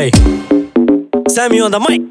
Hey, Sammy on the mic.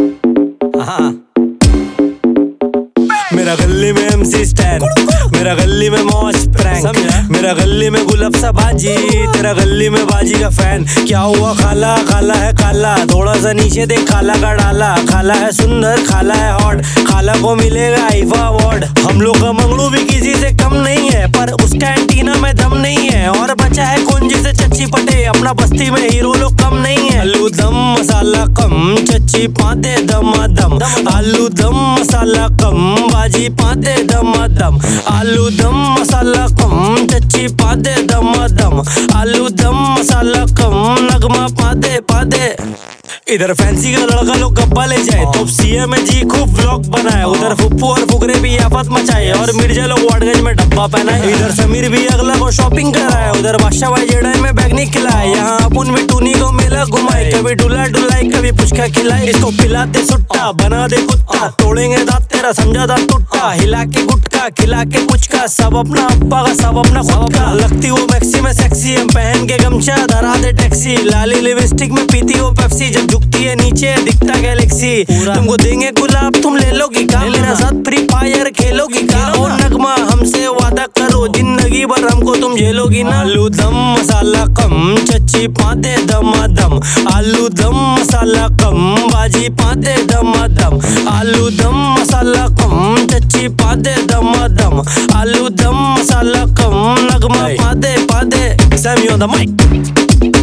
मेरा गली में MC स्टैंड, मेरा गली में मौज प्रैंक, मेरा गली में गुलाब सा बाजी, तेरा गली में बाजी का फैन। क्या हुआ खाला, खाला है काला, थोड़ा सा नीचे देख खाला का डाला। खाला है सुंदर, खाला है हॉट, खाला को मिलेगा आईफा अवार्ड। हम लोग का मंगलू भी किसी से कम नहीं है, पर उसका एंटीना में दम नहीं है। और बचा है कौन जिसे चच्ची पटे, अपना बस्ती में हीरो लोग कम नहीं है। आलू दम मसाला कम, चच्ची पाते दमादम। आलू दम मसाला कम, बाजी पाते दमादम। आलू दम मसाला कम, चच्ची पाते दमादम। आलू दम मसाला कम, नगमा पाते पाते। इधर फैंसी का लड़का लोग गप्पा ले जाए, तो सीएम जी खूब व्लॉग बनाए। उधर फुप्पू और फुकरे भी आफत मचाए, और मिर्जा लोग वाटगंज में डब्बा पहनाए। इधर समीर भी अगला को शॉपिंग कराए, उधर बादशाह भाई जेडाई में बैगनी खिलाए। यहाँ अपन भी टूनी को मेला घुमाए, कभी डुला डुलाई कभी पुचका खिलाए। इसको पिलाते सुट्टा, बना दे कुत्ता, तोड़ेंगे दांत तेरा समझा दांत टूटा। हिला के गुटका, खिला के पुचका, सब अपना अब्बा का सब अपना खुद का। लगती वो मैक्सी में सेक्सी, हम पहन के गमछा धरा दे टैक्सी। लाली लिपस्टिक में पीती वो पेप्सी, जब झुकती है नीचे दिखता गैलेक्सी। तुमको देंगे गुलाब तुम ले लोगी का, मेरा साथ फ्री फायर खेलोगी का। ओ नगमा हमसे वादा करो, जिंदगी भर हमको तुम झेलोगी ना। आलू दम मसाला कम, चच्ची पाते दमादम। आलू दम मसाला कम, बाजी पाते दमादम। आलू दम मसाला कम, चच्ची पाते दमादम। आलू दम मसाला कम, नगमा पाते पाते। Sammy on the mic.